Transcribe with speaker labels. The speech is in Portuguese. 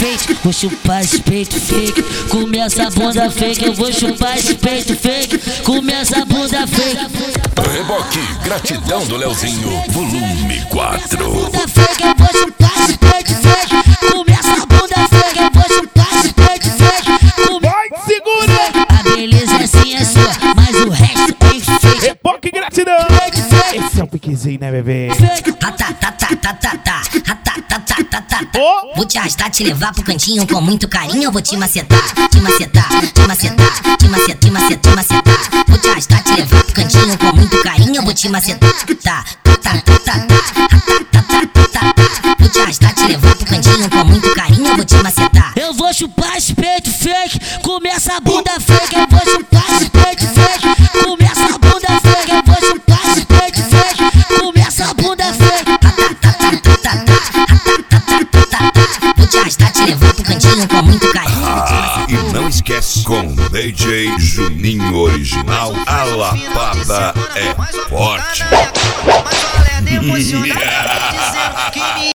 Speaker 1: fake, vou chupar esse peito fake. Começa a bunda fake, eu vou chupar esse peito fake. Começa a bunda fake.
Speaker 2: Reboque, gratidão do Leozinho, volume 4.
Speaker 1: Bunda fake, eu vou chupar esse peito fake. Começa a bunda fake, eu vou chupar esse peito fake.
Speaker 3: Vai, segura!
Speaker 1: A beleza assim é sua, mas o resto é fake.
Speaker 3: Reboque, gratidão! Esse é o piquezinho, né, bebê? Oh.
Speaker 4: Vou te arrastar, te levar pro cantinho com muito carinho. Eu vou te macetar, te macetar, te macetar, te macetar, te macetar, te macetar. Vou te arrastar, te levar pro cantinho com muito carinho. Eu vou te macetar, vou te arrastar, te levar pro cantinho com muito carinho. Eu vou te macetar.
Speaker 1: Eu vou chupar esse peito fake. Começa a bunda fake, eu vou chupar esse peito fake. Começa a bunda fake, eu vou chupar esse peito fake. Começa a bunda fake.
Speaker 4: Vou te arrastar, te levar pro cantinho com muito carinho.
Speaker 2: E não esquece, com DJ Juninho Original, a lapada é forte.
Speaker 5: Mas olha, depois